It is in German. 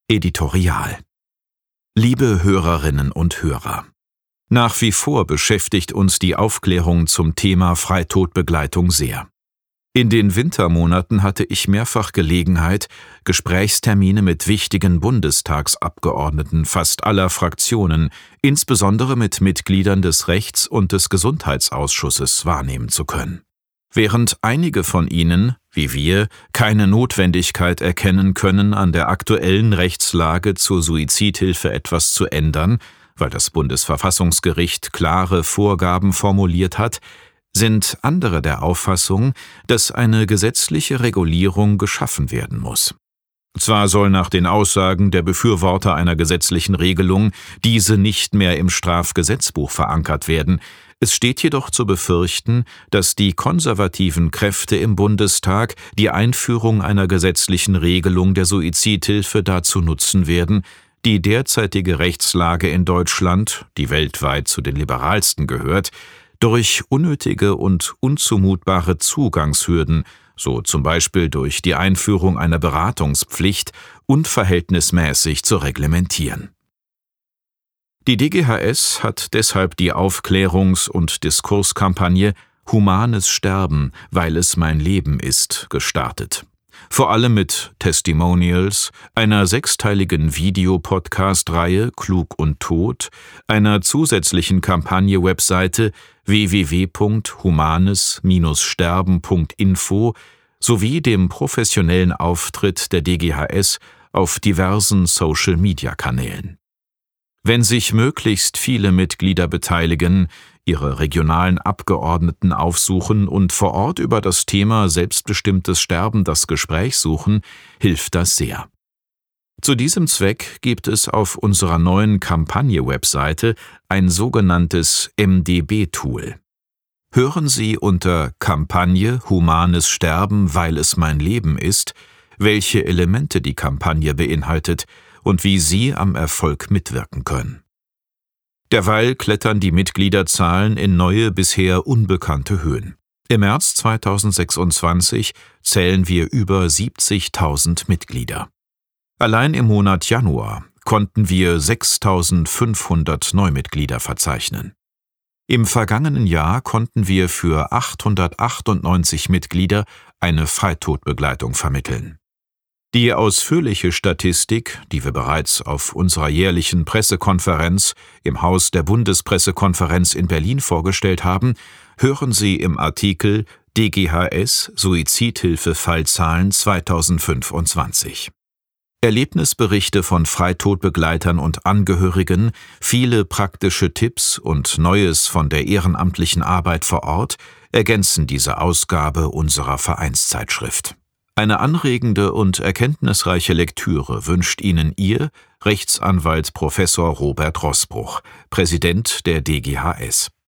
Editorial. Liebe Hörerinnen und Hörer, nach wie vor beschäftigt uns die Aufklärung zum Thema Freitodbegleitung sehr. In den Wintermonaten hatte ich mehrfach Gelegenheit, Gesprächstermine mit wichtigen Bundestagsabgeordneten fast aller Fraktionen, insbesondere mit Mitgliedern des Rechts- und des Gesundheitsausschusses, wahrnehmen zu können. Während einige von ihnen, wie wir, keine Notwendigkeit erkennen können, an der aktuellen Rechtslage zur Suizidhilfe etwas zu ändern, weil das Bundesverfassungsgericht klare Vorgaben formuliert hat, sind andere der Auffassung, dass eine gesetzliche Regulierung geschaffen werden muss. Zwar soll nach den Aussagen der Befürworter einer gesetzlichen Regelung diese nicht mehr im Strafgesetzbuch verankert werden, es steht jedoch zu befürchten, dass die konservativen Kräfte im Bundestag die Einführung einer gesetzlichen Regelung der Suizidhilfe dazu nutzen werden, die derzeitige Rechtslage in Deutschland, die weltweit zu den liberalsten gehört, durch unnötige und unzumutbare Zugangshürden, so zum Beispiel durch die Einführung einer Beratungspflicht, unverhältnismäßig zu reglementieren. Die DGHS hat deshalb die Aufklärungs- und Diskurskampagne »Humanes Sterben, weil es mein Leben ist« gestartet. Vor allem mit Testimonials, einer 6-teiligen Videopodcast-Reihe »Klug und Tot«, einer zusätzlichen Kampagne-Webseite www.humanes-sterben.info sowie dem professionellen Auftritt der DGHS auf diversen Social-Media-Kanälen. Wenn sich möglichst viele Mitglieder beteiligen, ihre regionalen Abgeordneten aufsuchen und vor Ort über das Thema selbstbestimmtes Sterben das Gespräch suchen, hilft das sehr. Zu diesem Zweck gibt es auf unserer neuen Kampagne-Webseite ein sogenanntes MDB-Tool. Hören Sie unter Kampagne »Humanes Sterben, weil es mein Leben ist«, welche Elemente die Kampagne beinhaltet und wie Sie am Erfolg mitwirken können. Derweil klettern die Mitgliederzahlen in neue, bisher unbekannte Höhen. Im März 2026 zählen wir über 70.000 Mitglieder. Allein im Monat Januar konnten wir 6.500 Neumitglieder verzeichnen. Im vergangenen Jahr konnten wir für 898 Mitglieder eine Freitodbegleitung vermitteln. Die ausführliche Statistik, die wir bereits auf unserer jährlichen Pressekonferenz im Haus der Bundespressekonferenz in Berlin vorgestellt haben, hören Sie im Artikel DGHS Suizidhilfe-Fallzahlen 2025. Erlebnisberichte von Freitodbegleitern und Angehörigen, viele praktische Tipps und Neues von der ehrenamtlichen Arbeit vor Ort ergänzen diese Ausgabe unserer Vereinszeitschrift. Eine anregende und erkenntnisreiche Lektüre wünscht Ihnen Ihr Rechtsanwalt Professor Robert Roßbruch, Präsident der DGHS.